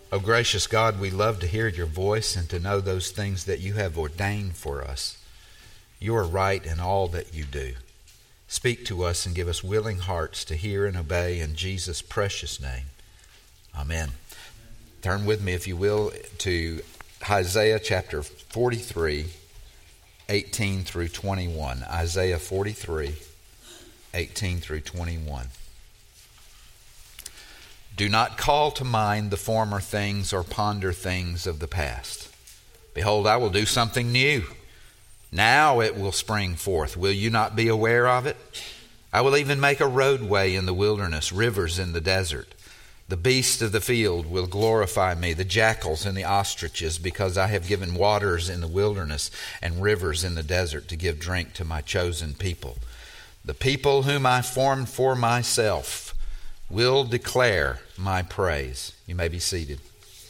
O gracious God, we love to hear your voice and to know those things that you have ordained for us. You are right in all that you do. Speak to us and give us willing hearts to hear and obey in Jesus' precious name. Amen. Turn with me, if you will, to Isaiah chapter 43, 18 through 21. Isaiah 43, 18 through 21. Do not call to mind the former things or ponder things of the past. Behold, I will do something new. Now it will spring forth. Will you not be aware of it? I will even make a roadway in the wilderness, rivers in the desert. The beasts of the field will glorify me, the jackals and the ostriches, because I have given waters in the wilderness and rivers in the desert to give drink to my chosen people. The people whom I formed for myself will declare my praise. You may be seated.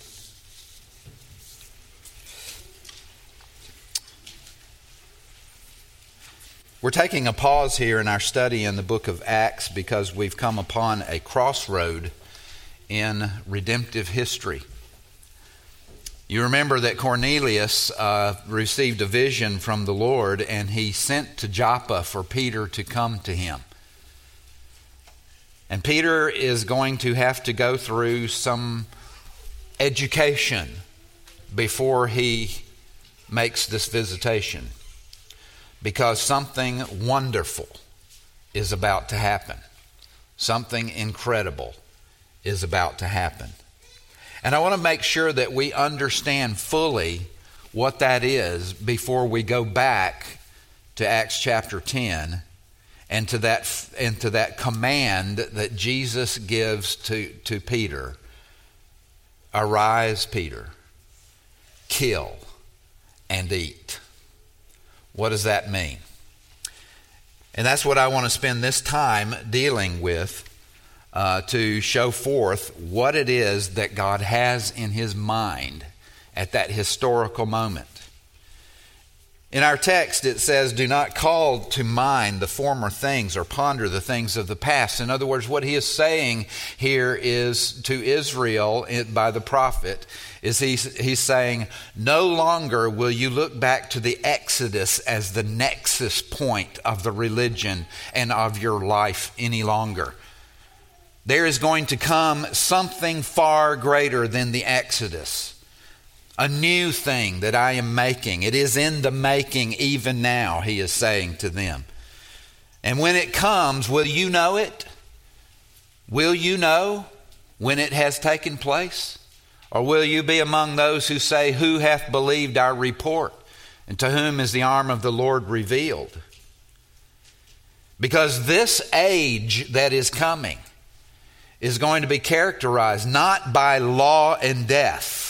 We're taking a pause here in our study in the book of Acts because we've come upon a crossroad in redemptive history. You remember that Cornelius received a vision from the Lord, and he sent to Joppa for Peter to come to him. And Peter is going to have to go through some education before he makes this visitation, because something wonderful is about to happen. Something incredible is about to happen. And I want to make sure that we understand fully what that is before we go back to Acts chapter 10 and to that command that Jesus gives to Peter. Arise, Peter, kill and eat. What does that mean? And that's what I want to spend this time dealing with, to show forth what it is that God has in his mind at that historical moment. In our text it says, do not call to mind the former things or ponder the things of the past. In other words, what he is saying here is to Israel by the prophet, is he's saying, no longer will you look back to the Exodus as the nexus point of the religion and of your life any longer. There is going to come something far greater than the Exodus. A new thing that I am making. It is in the making even now, he is saying to them. And when it comes, will you know it? Will you know when it has taken place? Or will you be among those who say, who hath believed our report? And to whom is the arm of the Lord revealed? Because this age that is coming is going to be characterized not by law and death,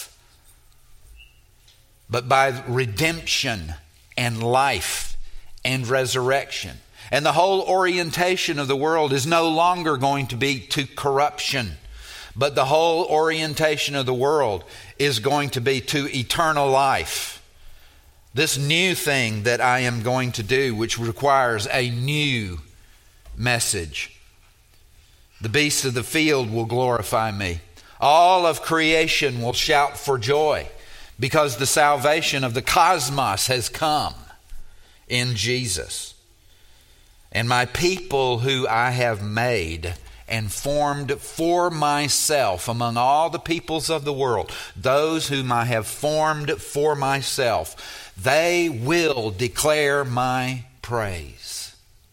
but by redemption and life and resurrection. And the whole orientation of the world is no longer going to be to corruption, but the whole orientation of the world is going to be to eternal life. This new thing that I am going to do, which requires a new message. The beasts of the field will glorify me. All of creation will shout for joy, because the salvation of the cosmos has come in Jesus. And my people who I have made and formed for myself among all the peoples of the world, those whom I have formed for myself, they will declare my praise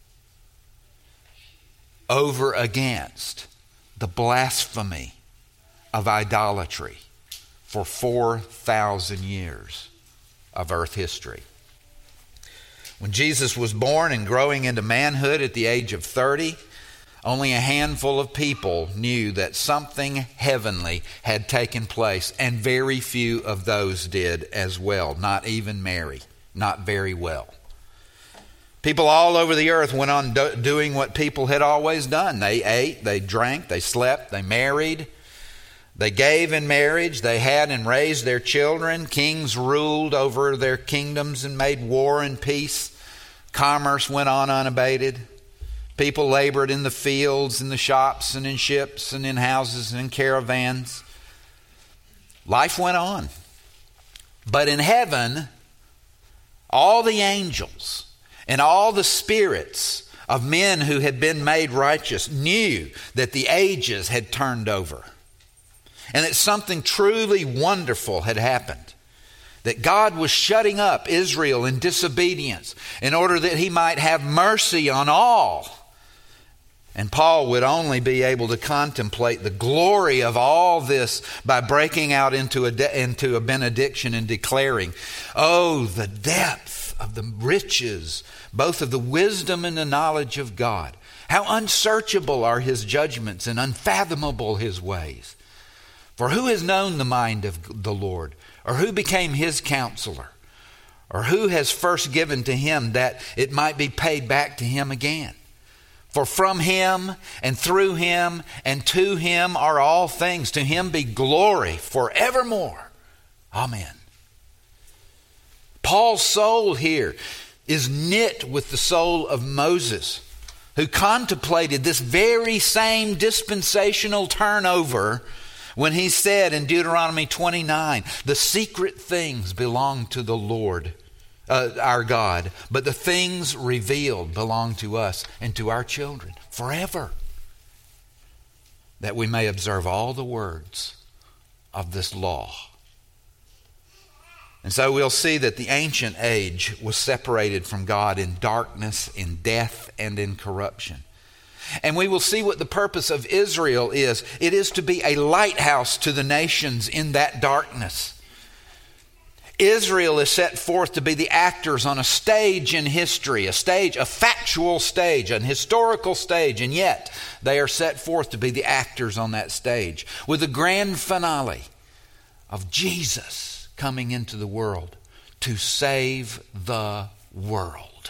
over against the blasphemy of idolatry for 4,000 years of earth history. When Jesus was born and growing into manhood at the age of 30, only a handful of people knew that something heavenly had taken place, and very few of those did as well. Not even Mary, not very well. People all over the earth went on doing what people had always done. They ate, they drank, they slept, they married. They gave in marriage, they had and raised their children. Kings ruled over their kingdoms and made war and peace. Commerce went on unabated. People labored in the fields, in the shops, and in ships, and in houses, and in caravans. life went on. But in heaven, all the angels and all the spirits of men who had been made righteous knew that the ages had turned over and that something truly wonderful had happened. That God was shutting up Israel in disobedience in order that he might have mercy on all. And Paul would only be able to contemplate the glory of all this by breaking out into a benediction and declaring, "Oh, the depth of the riches, both of the wisdom and the knowledge of God. How unsearchable are his judgments and unfathomable his ways. For who has known the mind of the Lord? Or who became his counselor? Or who has first given to him that it might be paid back to him again? For from him and through him and to him are all things. To him be glory forevermore. Amen." Paul's soul here is knit with the soul of Moses, who contemplated this very same dispensational turnover when he said in Deuteronomy 29, "The secret things belong to the Lord, our God, but the things revealed belong to us and to our children forever, that we may observe all the words of this law." And so we'll see that the ancient age was separated from God in darkness, in death, and in corruption. And we will see what the purpose of Israel is. It is to be a lighthouse to the nations in that darkness. Israel is set forth to be the actors on a stage in history, a factual stage, an historical stage, and yet they are set forth to be the actors on that stage with the grand finale of Jesus coming into the world to save the world.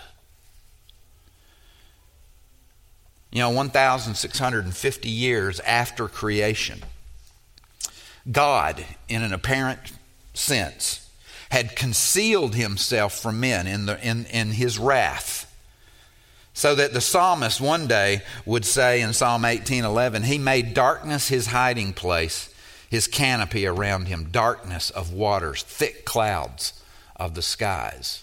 1,650 years after creation, God, in an apparent sense, had concealed himself from men in his wrath, so that the psalmist one day would say in Psalm 18:11, "He made darkness his hiding place, his canopy around him, darkness of waters, thick clouds of the skies."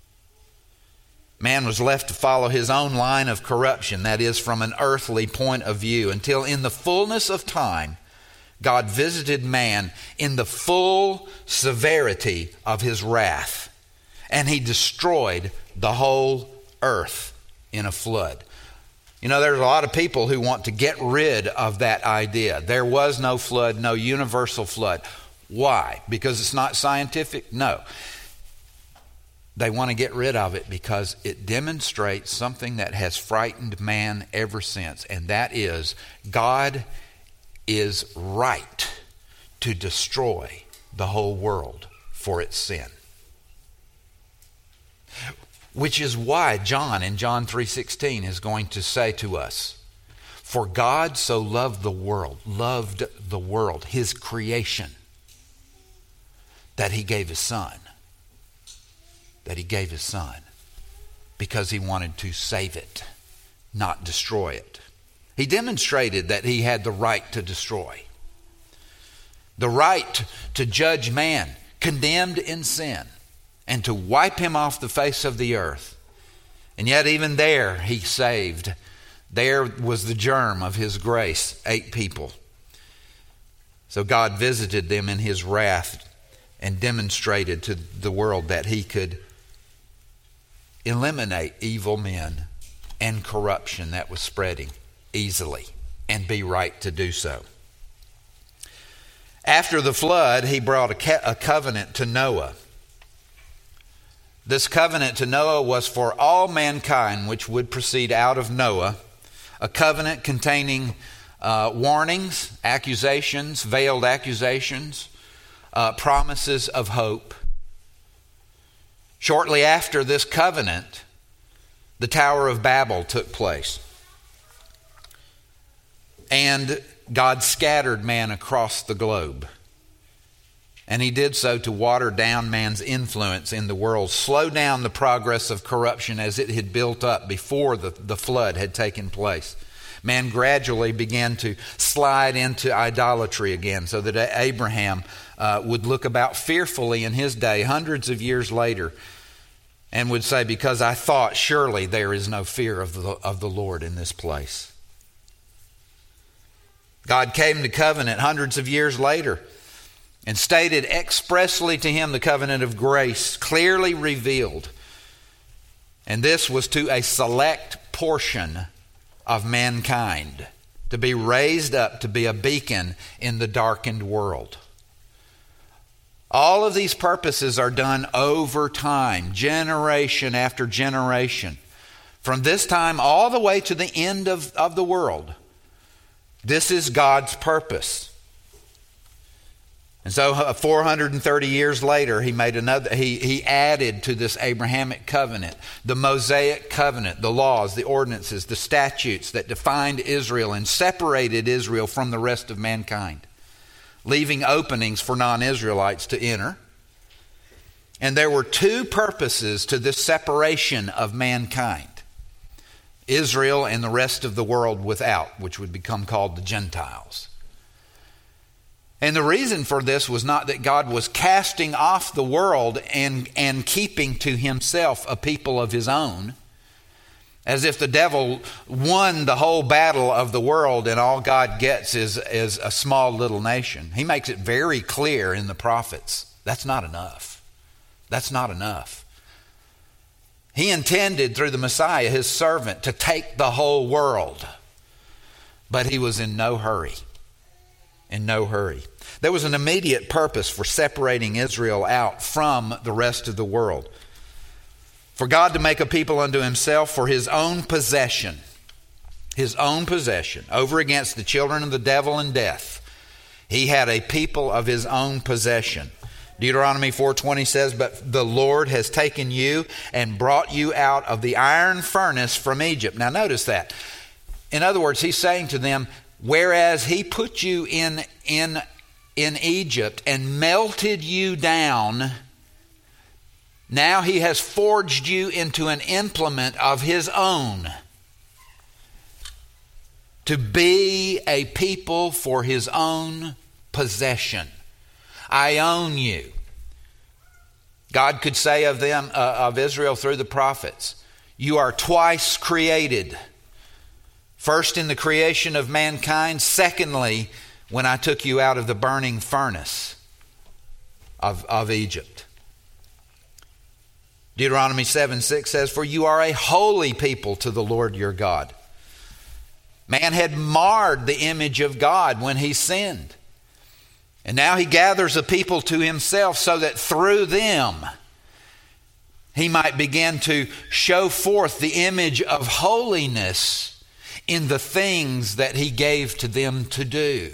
Man was left to follow his own line of corruption, that is, from an earthly point of view, until in the fullness of time, God visited man in the full severity of his wrath, and he destroyed the whole earth in a flood. There's a lot of people who want to get rid of that idea. There was no flood, no universal flood. Why? Because it's not scientific? No. They want to get rid of it because it demonstrates something that has frightened man ever since, and that is God is right to destroy the whole world for its sin. Which is why John in John 3:16 is going to say to us, "For God so loved the world, his creation, that he gave his son." That he gave his son because he wanted to save it, not destroy it. He demonstrated that he had the right to destroy, the right to judge man condemned in sin and to wipe him off the face of the earth. And yet even there he saved. There was the germ of his grace, 8 people. So God visited them in his wrath and demonstrated to the world that he could eliminate evil men and corruption that was spreading easily and be right to do so. After the flood, he brought a covenant to Noah. This covenant to Noah was for all mankind which would proceed out of Noah, a covenant containing warnings, accusations, veiled accusations, promises of hope. Shortly after this covenant, the Tower of Babel took place. And God scattered man across the globe. And he did so to water down man's influence in the world, slow down the progress of corruption as it had built up before the flood had taken place. Man gradually began to slide into idolatry again, so that Abraham would look about fearfully in his day, hundreds of years later, and would say, because I thought surely there is no fear of the Lord in this place. God came to covenant hundreds of years later and stated expressly to him the covenant of grace, clearly revealed. And this was to a select portion of mankind, to be raised up to be a beacon in the darkened world. All of these purposes are done over time, generation after generation. From this time all the way to the end of the world. This is God's purpose. And so 430 years later, he added to this Abrahamic covenant, the Mosaic covenant, the laws, the ordinances, the statutes that defined Israel and separated Israel from the rest of mankind, leaving openings for non-Israelites to enter. And there were two purposes to this separation of mankind: Israel and the rest of the world without, which would become called the Gentiles. And the reason for this was not that God was casting off the world and keeping to himself a people of his own, as if the devil won the whole battle of the world and all God gets is a small little nation. He makes it very clear in the prophets. That's not enough. That's not enough. He intended through the Messiah, his servant, to take the whole world. But he was in no hurry. In no hurry. There was an immediate purpose for separating Israel out from the rest of the world. For God to make a people unto himself for his own possession. His own possession. Over against the children of the devil and death. He had a people of his own possession. Deuteronomy 4:20 says, "But the Lord has taken you and brought you out of the iron furnace from Egypt." Now notice that. In other words, he's saying to them, whereas he put you in Egypt and melted you down, now he has forged you into an implement of his own, to be a people for his own possession. I own you. God could say of them, of Israel through the prophets, you are twice created. First in the creation of mankind. Secondly, when I took you out of the burning furnace of Egypt. Deuteronomy 7:6 says, "For you are a holy people to the Lord your God." Man had marred the image of God when he sinned. And now he gathers a people to himself so that through them he might begin to show forth the image of holiness in the things that he gave to them to do.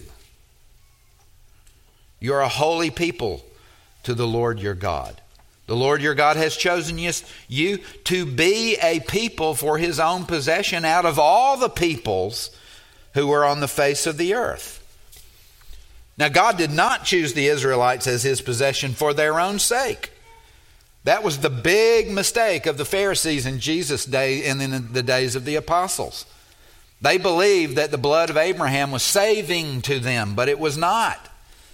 You're a holy people to the Lord your God. The Lord your God has chosen you to be a people for his own possession out of all the peoples who were on the face of the earth. Now, God did not choose the Israelites as his possession for their own sake. That was the big mistake of the Pharisees in Jesus' day and in the days of the apostles. They believed that the blood of Abraham was saving to them, but it was not.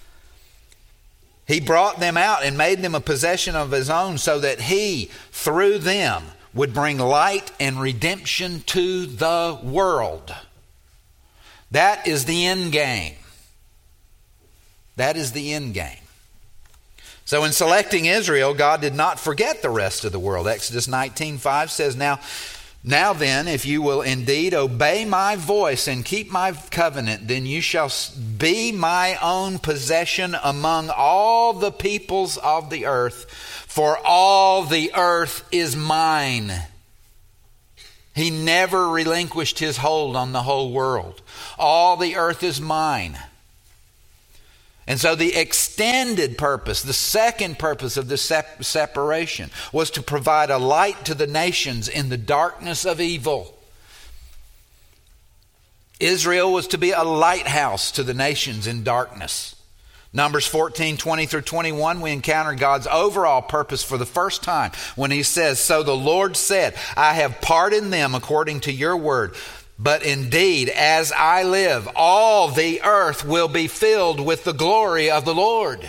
He brought them out and made them a possession of his own so that he, through them, would bring light and redemption to the world. That is the end game. That is the end game. So in selecting Israel, God did not forget the rest of the world. Exodus 19:5 says, Now then, if you will indeed obey my voice and keep my covenant, then you shall be my own possession among all the peoples of the earth, for all the earth is mine. He never relinquished his hold on the whole world. All the earth is mine. And so the extended purpose, the second purpose of this separation, was to provide a light to the nations in the darkness of evil. Israel was to be a lighthouse to the nations in darkness. Numbers 14:20 through 21, we encounter God's overall purpose for the first time when he says, "So the Lord said, I have pardoned them according to your word, But indeed, as I live, all the earth will be filled with the glory of the Lord.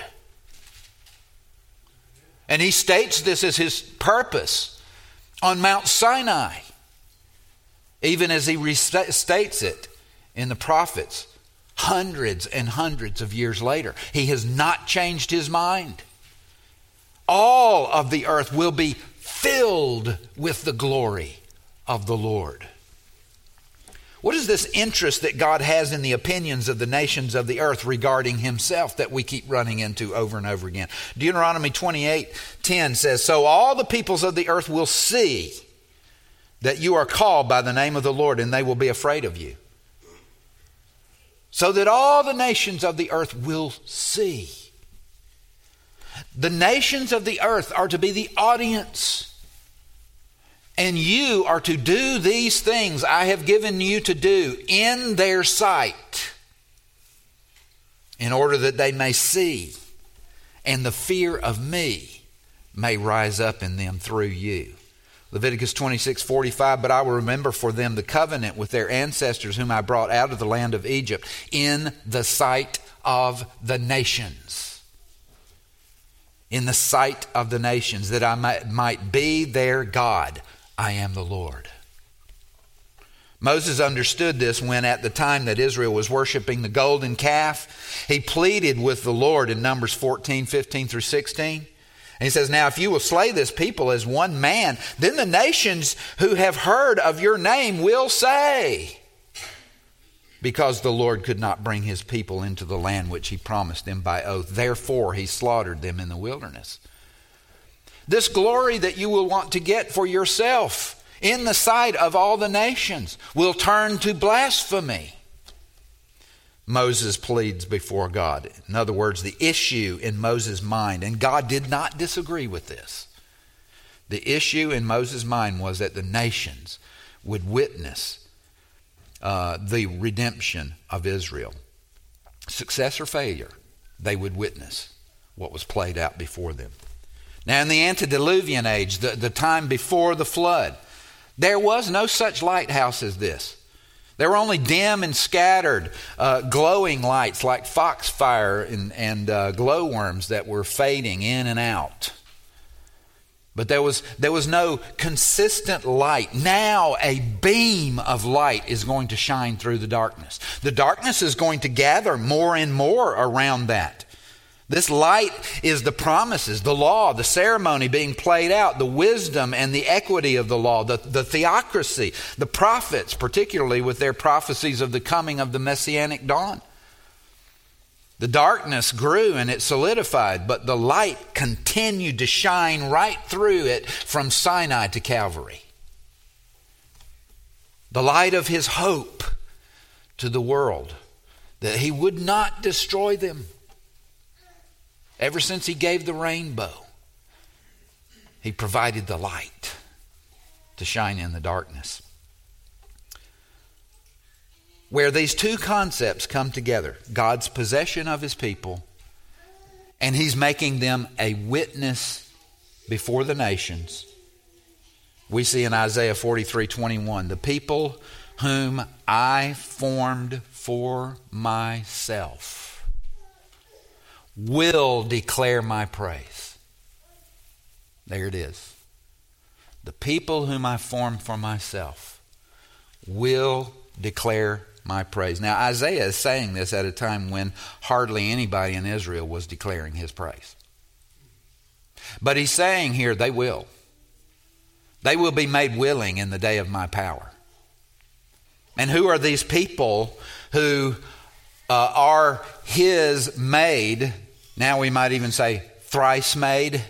And he states this as his purpose on Mount Sinai, even as he restates it in the prophets hundreds and hundreds of years later. He has not changed his mind. All of the earth will be filled with the glory of the Lord. What is this interest that God has in the opinions of the nations of the earth regarding himself that we keep running into over and over again? Deuteronomy 28:10 says, "So all the peoples of the earth will see that you are called by the name of the Lord, and they will be afraid of you." So that all the nations of the earth will see. The nations of the earth are to be the audience. And you are to do these things I have given you to do in their sight, in order that they may see, and the fear of me may rise up in them through you. Leviticus 26:45, "But I will remember for them the covenant with their ancestors whom I brought out of the land of Egypt in the sight of the nations." In the sight of the nations, that I might be their God. I am the Lord. Moses understood this when, at the time that Israel was worshiping the golden calf, he pleaded with the Lord in Numbers 14:15 through 16. And he says, "Now if you will slay this people as one man, then the nations who have heard of your name will say, because the Lord could not bring his people into the land which he promised them by oath. Therefore he slaughtered them in the wilderness." This glory that you will want to get for yourself in the sight of all the nations will turn to blasphemy. Moses pleads before God. In other words, the issue in Moses' mind, and God did not disagree with this. The issue in Moses' mind was that the nations would witness the redemption of Israel. Success or failure, they would witness what was played out before them. Now, in the antediluvian age, the time before the flood, there was no such lighthouse as this. There were only dim and scattered glowing lights like foxfire and glowworms that were fading in and out. But there was no consistent light. Now a beam of light is going to shine through the darkness. The darkness is going to gather more and more around that. This light is the promises, the law, the ceremony being played out, the wisdom and the equity of the law, the theocracy, the prophets, particularly with their prophecies of the coming of the Messianic dawn. The darkness grew and it solidified, but the light continued to shine right through it from Sinai to Calvary. The light of his hope to the world, that he would not destroy them. Ever since he gave the rainbow, he provided the light to shine in the darkness. Where these two concepts come together, God's possession of his people, and he's making them a witness before the nations, we see in Isaiah 43:21, "The people whom I formed for myself will declare my praise." There it is. The people whom I formed for myself will declare my praise. Now, Isaiah is saying this at a time when hardly anybody in Israel was declaring his praise. But he's saying here, they will. They will be made willing in the day of my power. And who are these people who are his made? Now we might even say thrice made.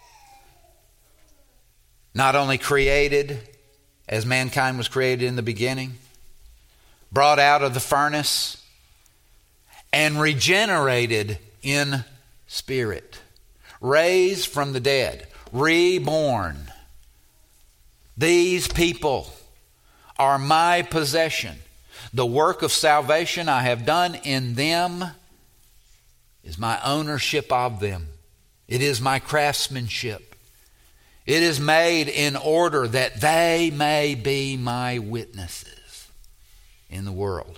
Not only created as mankind was created in the beginning, brought out of the furnace, and regenerated in spirit, raised from the dead, reborn. These people are my possession. The work of salvation I have done in them is my ownership of them. It is my craftsmanship. It is made in order that they may be my witnesses. in the world.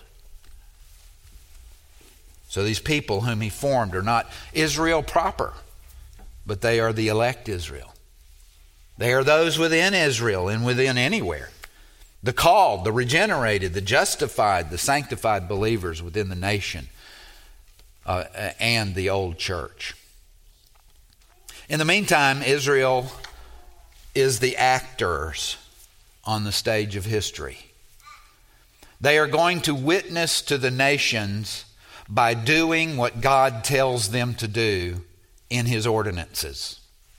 So these people whom he formed are not Israel proper, but they are the elect Israel. They are those within Israel and within anywhere. The called, the regenerated, the justified, the sanctified believers within the nation and the old church. In the meantime, Israel is the actors on the stage of history. They are going to witness to the nations by doing what God tells them to do in His ordinances.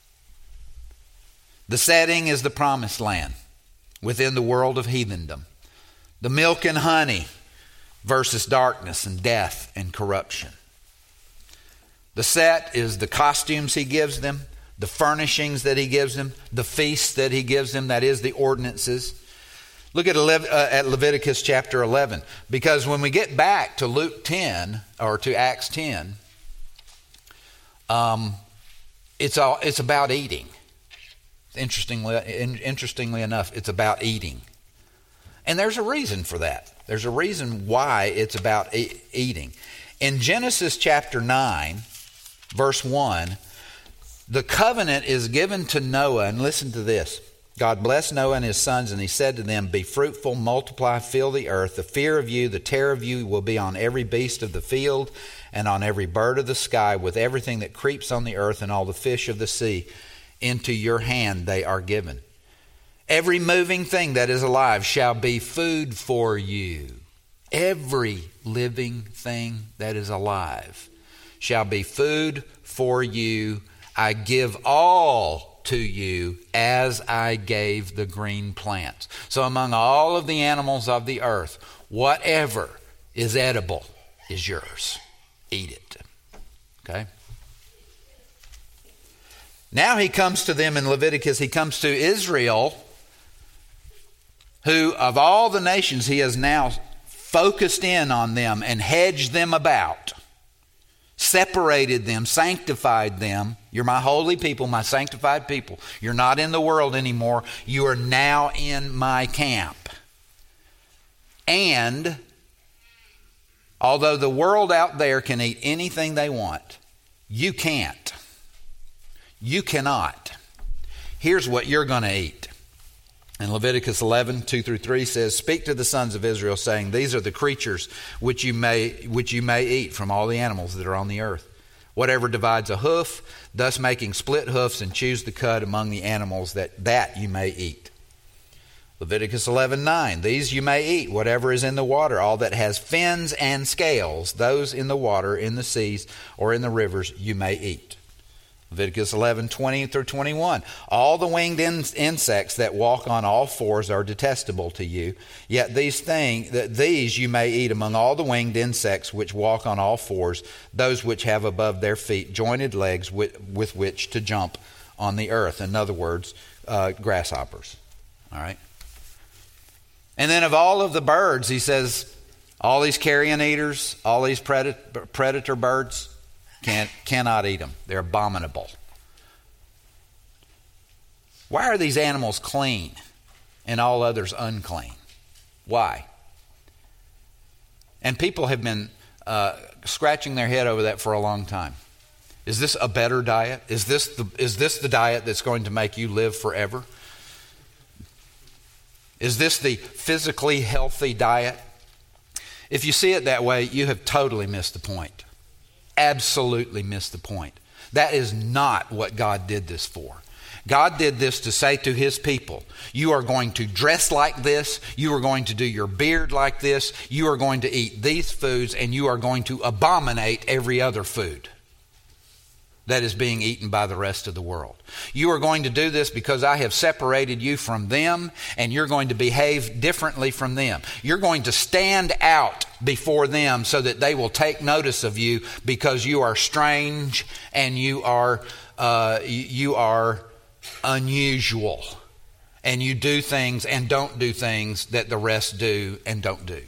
The setting is the promised land within the world of heathendom. The milk and honey versus darkness and death and corruption. The set is the costumes He gives them, the furnishings that He gives them, the feasts that He gives them, that is the ordinances. Look at Leviticus chapter 11, because when we get back to Luke 10 or to Acts 10, it's about eating. Interestingly enough, it's about eating. And there's a reason for that. There's a reason why it's about eating. In Genesis chapter 9, verse 1, the covenant is given to Noah, and listen to this. God blessed Noah and his sons, and He said to them, "Be fruitful, multiply, fill the earth. The fear of you, the terror of you will be on every beast of the field and on every bird of the sky, with everything that creeps on the earth and all the fish of the sea. Into your hand they are given. Every moving thing that is alive shall be food for you." Every living thing that is alive shall be food for you. I give all to you as I gave the green plants. So among all of the animals of the earth, whatever is edible is yours. Eat it. Okay? Now He comes to them in Leviticus. He comes to Israel, who of all the nations He has now focused in on them and hedged them about, separated them, sanctified them. You're my holy people, my sanctified people. You're not in the world anymore. You are now in my camp. And although the world out there can eat anything they want, you can't. You cannot. Here's what you're going to eat. And Leviticus 11, 2 through 3 says, "Speak to the sons of Israel, saying, These are the creatures which you may eat from all the animals that are on the earth. Whatever divides a hoof, thus making split hoofs, and choose the cud among the animals that you may eat." Leviticus 11:9, "These you may eat, whatever is in the water, all that has fins and scales, those in the water, in the seas, or in the rivers, you may eat." Leviticus 11:20 through 21, "All the winged insects that walk on all fours are detestable to you. Yet these you may eat among all the winged insects which walk on all fours, those which have above their feet jointed legs with which to jump on the earth." In other words, grasshoppers. All right. And then of all of the birds, he says, all these carrion eaters, all these predator birds, cannot eat them. They're abominable. Why are these animals clean and all others unclean? Why? And people have been scratching their head over that for a long time. Is this a better diet? Is this the diet that's going to make you live forever? Is this the physically healthy diet? If you see it that way, you have totally missed the point. Absolutely missed the point. That is not what God did this for. God did this to say to His people, you are going to dress like this, you are going to do your beard like this, you are going to eat these foods, and you are going to abominate every other food that is being eaten by the rest of the world. You are going to do this because I have separated you from them, and you're going to behave differently from them. You're going to stand out before them so that they will take notice of you, because you are strange and you are unusual, and you do things and don't do things that the rest do and don't do.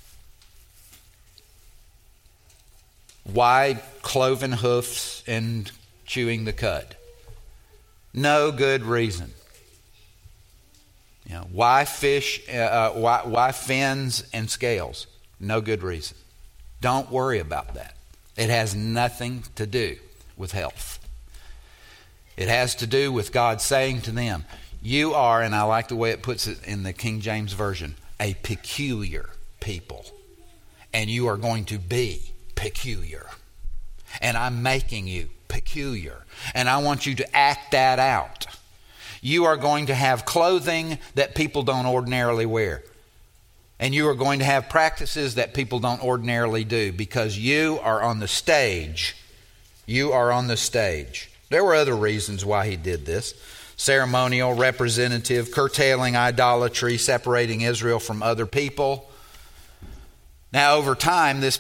Why cloven hoofs and chewing the cud? No good reason. Why fish? Why fins and scales? No good reason. Don't worry about that. It has nothing to do with health. It has to do with God saying to them, you are, and I like the way it puts it in the King James Version, a peculiar people. And you are going to be peculiar. And I'm making you peculiar. And I want you to act that out. You are going to have clothing that people don't ordinarily wear. And you are going to have practices that people don't ordinarily do because you are on the stage. You are on the stage. There were other reasons why he did this. Ceremonial, representative, curtailing idolatry, separating Israel from other people. Now, over time, this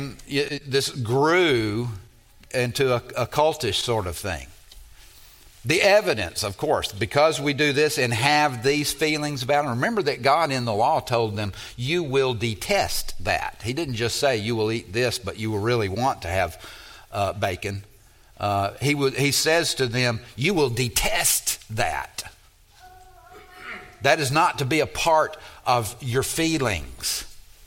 grew into a cultish sort of thing. The evidence, of course, because we do this and have these feelings about it. Remember that God in the law told them, you will detest that. He didn't just say you will eat this, but you will really want to have bacon. He says to them, you will detest that. That is not to be a part of your feelings.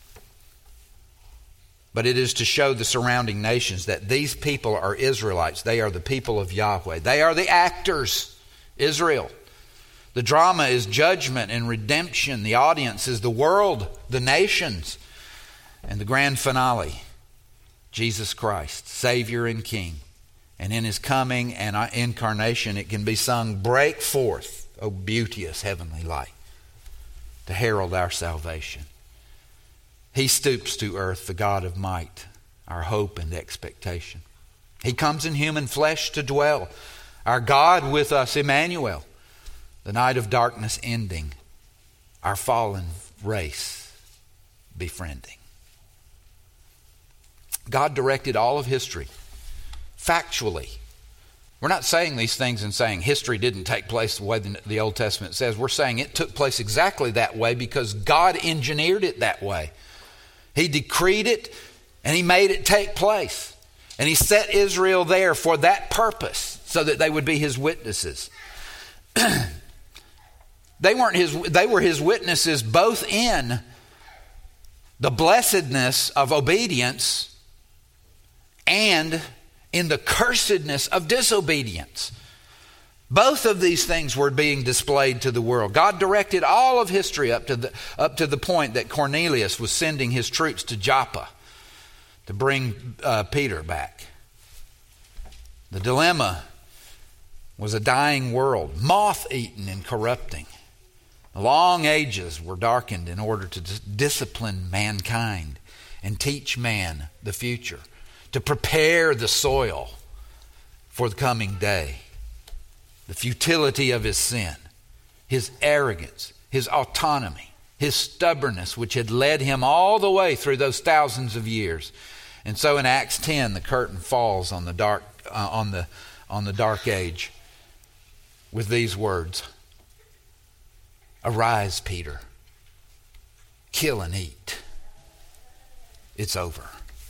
But it is to show the surrounding nations that these people are Israelites. They are the people of Yahweh. They are the actors, Israel. The drama is judgment and redemption. The audience is the world, the nations. And the grand finale, Jesus Christ, Savior and King. And in His coming and incarnation, it can be sung, break forth, O beauteous heavenly light, to herald our salvation. He stoops to earth, the God of might, our hope and expectation. He comes in human flesh to dwell, our God with us, Emmanuel. The night of darkness ending, our fallen race befriending. God directed all of history, factually. We're not saying these things and saying history didn't take place the way the Old Testament says. We're saying it took place exactly that way because God engineered it that way. He decreed it and He made it take place. And He set Israel there for that purpose so that they would be His witnesses. They were His witnesses both in the blessedness of obedience and in the cursedness of disobedience. Both of these things were being displayed to the world. God directed all of history up to the point that Cornelius was sending his troops to Joppa to bring Peter back. The dilemma was a dying world, moth-eaten and corrupting. The long ages were darkened in order to discipline mankind and teach man the future, to prepare the soil for the coming day. The futility of his sin, his arrogance, his autonomy, his stubbornness, which had led him all the way through those thousands of years. And so in Acts 10, the curtain falls on the dark age with these words: "Arise, Peter, kill and eat. It's over."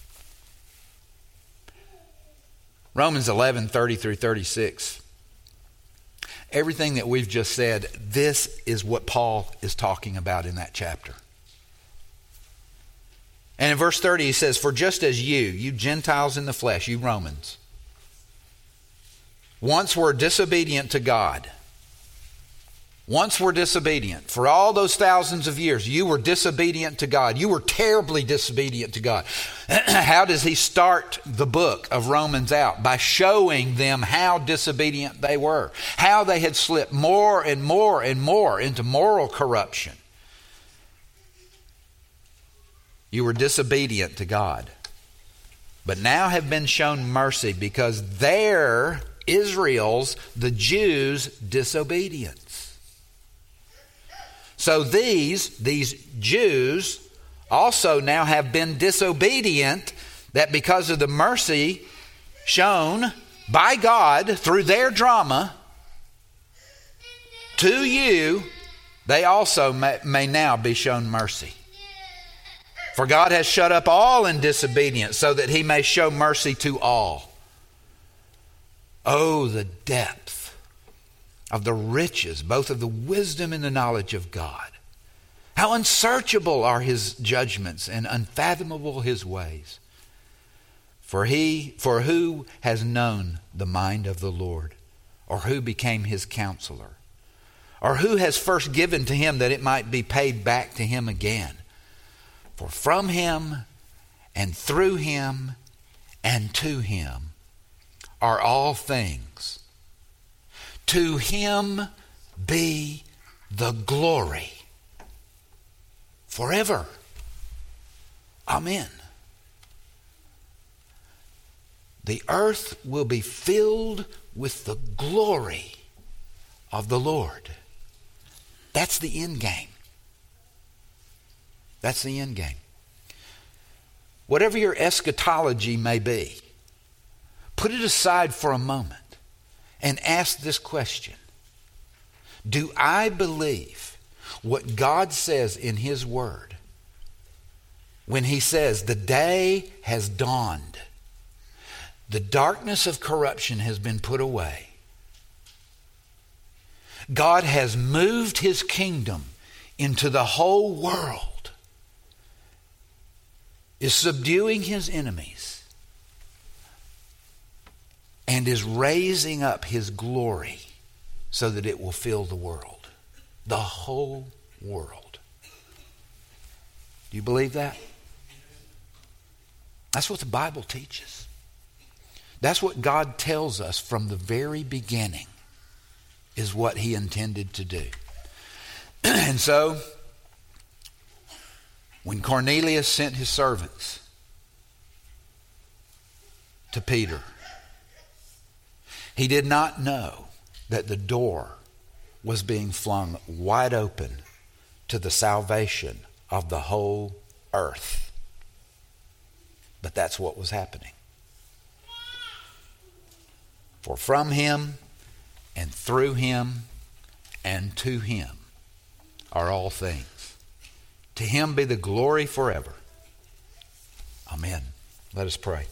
Romans 11:30 through 36. Everything that we've just said, this is what Paul is talking about in that chapter. And in verse 30 he says, "For just as you Gentiles in the flesh, you Romans, once were disobedient to God." Once were disobedient. For all those thousands of years, you were disobedient to God. You were terribly disobedient to God. How does he start the book of Romans out? By showing them how disobedient they were. How they had slipped more and more and more into moral corruption. You were disobedient to God. But now have been shown mercy because they're Israel's, the Jews' disobedience. So these Jews also now have been disobedient, that because of the mercy shown by God through their drama to you, they also may now be shown mercy. For God has shut up all in disobedience so that he may show mercy to all. Oh, the depth of the riches, both of the wisdom and the knowledge of God. How unsearchable are his judgments and unfathomable his ways. For who has known the mind of the Lord, or who became his counselor, or who has first given to him that it might be paid back to him again? For from him and through him and to him are all things. To him be the glory forever. Amen. The earth will be filled with the glory of the Lord. That's the end game. That's the end game. Whatever your eschatology may be, put it aside for a moment and ask this question. Do I believe what God says in his word when he says the day has dawned, the darkness of corruption has been put away, God has moved his kingdom into the whole world, is subduing his enemies, and is raising up his glory so that it will fill the world, the whole world? Do you believe that? That's what the Bible teaches. That's what God tells us from the very beginning is what he intended to do. And so, when Cornelius sent his servants to Peter, he did not know that the door was being flung wide open to the salvation of the whole earth. But that's what was happening. For from him and through him and to him are all things. To him be the glory forever. Amen. Let us pray.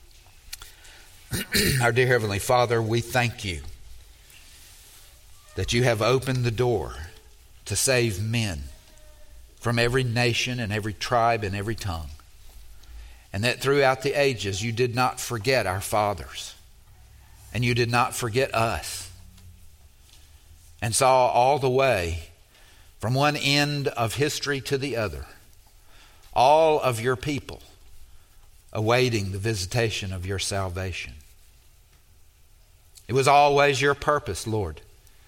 Our dear Heavenly Father, we thank you that you have opened the door to save men from every nation and every tribe and every tongue. And that throughout the ages you did not forget our fathers. And you did not forget us. And saw all the way from one end of history to the other, all of your people awaiting the visitation of your salvation. It was always your purpose, Lord,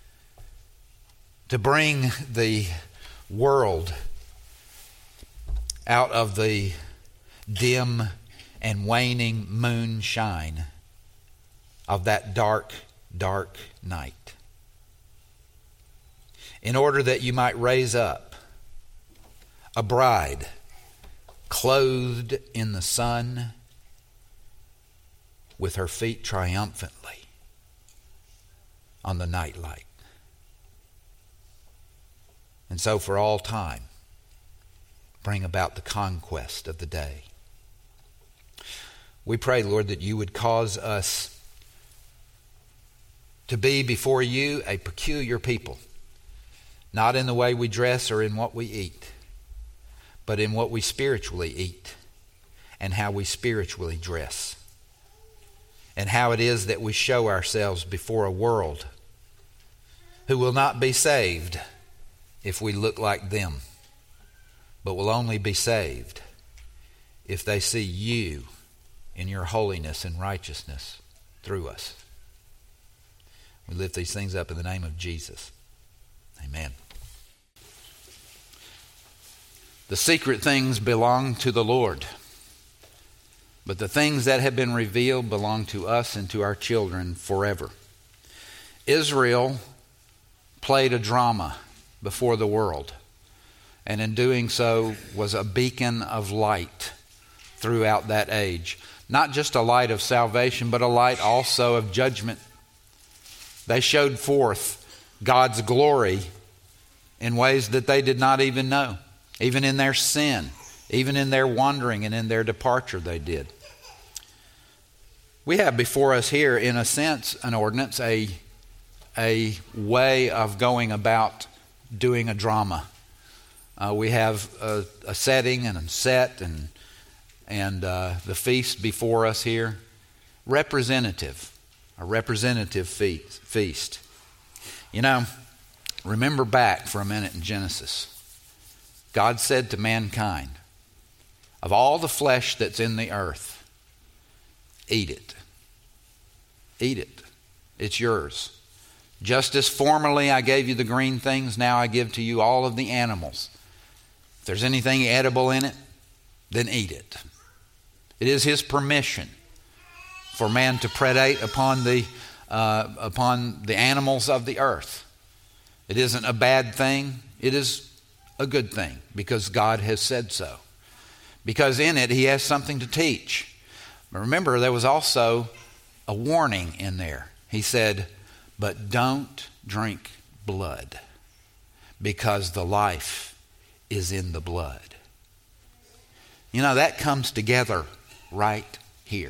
to bring the world out of the dim and waning moonshine of that dark, dark night, in order that you might raise up a bride clothed in the sun with her feet triumphantly on the night light. And so for all time, bring about the conquest of the day. We pray, Lord, that you would cause us to be before you a peculiar people, not in the way we dress or in what we eat, but in what we spiritually eat and how we spiritually dress, and how it is that we show ourselves before a world who will not be saved if we look like them, but will only be saved if they see you in your holiness and righteousness through us. We lift these things up in the name of Jesus. Amen. The secret things belong to the Lord, but the things that have been revealed belong to us and to our children forever. Israel played a drama before the world, and in doing so was a beacon of light throughout that age. Not just a light of salvation, but a light also of judgment. They showed forth God's glory in ways that they did not even know. Even in their sin, even in their wandering and in their departure, they did. We have before us here, in a sense, an ordinance, a a way of going about doing a drama. We have a setting and a set and the feast before us here. A representative feast. You know, remember back for a minute in Genesis. God said to mankind, of all the flesh that's in the earth, eat it. Eat it. It's yours. Just as formerly I gave you the green things, now I give to you all of the animals. If there's anything edible in it, then eat it. It is His permission for man to predate upon the animals of the earth. It isn't a bad thing. It is a good thing because God has said so. Because in it He has something to teach. But remember, there was also a warning in there. He said, but don't drink blood because the life is in the blood. You know, that comes together right here.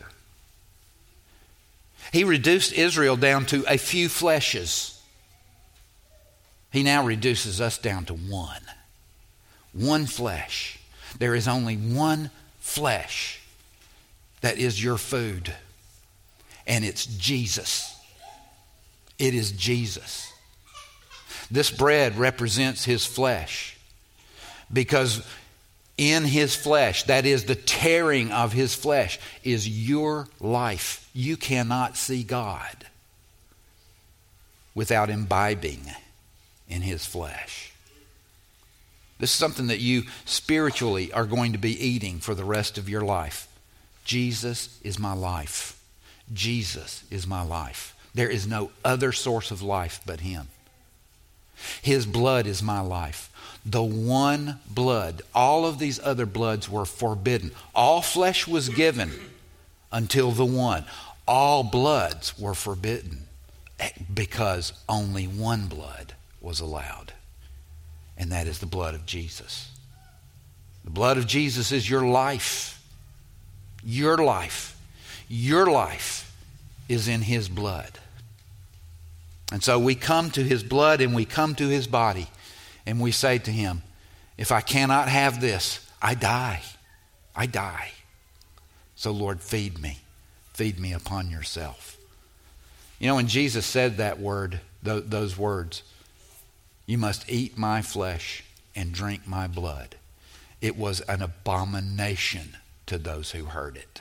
He reduced Israel down to a few fleshes. He now reduces us down to one. One flesh. There is only one flesh that is your food. And it's Jesus. It is Jesus. This bread represents His flesh. Because in His flesh, that is the tearing of His flesh, is your life. You cannot see God without imbibing in His flesh. This is something that you spiritually are going to be eating for the rest of your life. Jesus is my life. Jesus is my life. There is no other source of life but Him. His blood is my life. The one blood. All of these other bloods were forbidden. All flesh was given until the one. All bloods were forbidden because only one blood was allowed. And that is the blood of Jesus. The blood of Jesus is your life. Your life. Your life is in His blood. And so we come to His blood and we come to His body and we say to Him, if I cannot have this, I die. I die. So Lord, feed me. Feed me upon yourself. You know, when Jesus said that word, those words, you must eat my flesh and drink my blood. It was an abomination to those who heard it.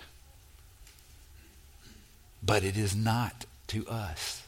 But it is not to us.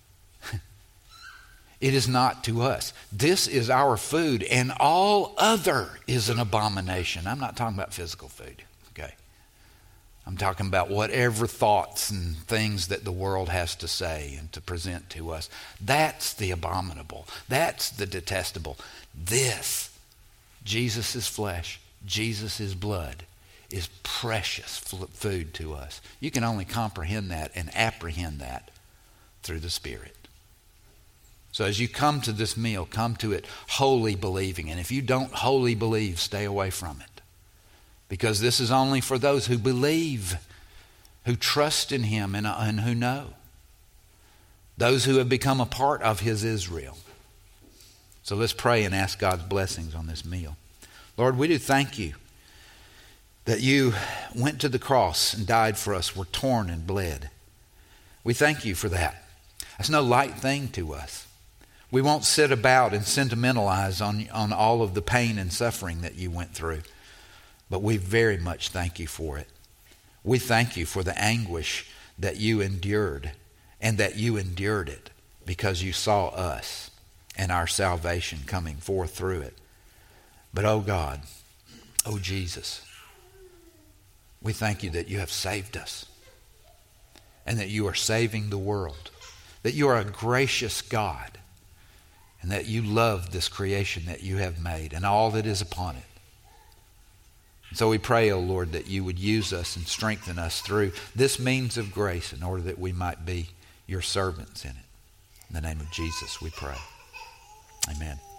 It is not to us. This is our food, and all other is an abomination. I'm not talking about physical food, okay? I'm talking about whatever thoughts and things that the world has to say and to present to us. That's the abominable. That's the detestable. This, Jesus' flesh, Jesus' blood, is precious food to us. You can only comprehend that and apprehend that through the Spirit. So as you come to this meal, come to it wholly believing. And if you don't wholly believe, stay away from it. Because this is only for those who believe, who trust in Him and who know. Those who have become a part of His Israel. So let's pray and ask God's blessings on this meal. Lord, we do thank You that You went to the cross and died for us, were torn and bled. We thank You for that. That's no light thing to us. We won't sit about and sentimentalize on all of the pain and suffering that You went through. But we very much thank You for it. We thank You for the anguish that You endured, and that You endured it because You saw us and our salvation coming forth through it. But oh God, oh Jesus, we thank You that You have saved us and that You are saving the world, that You are a gracious God, and that You love this creation that You have made and all that is upon it. So we pray, O Lord, that You would use us and strengthen us through this means of grace in order that we might be Your servants in it. In the name of Jesus we pray. Amen.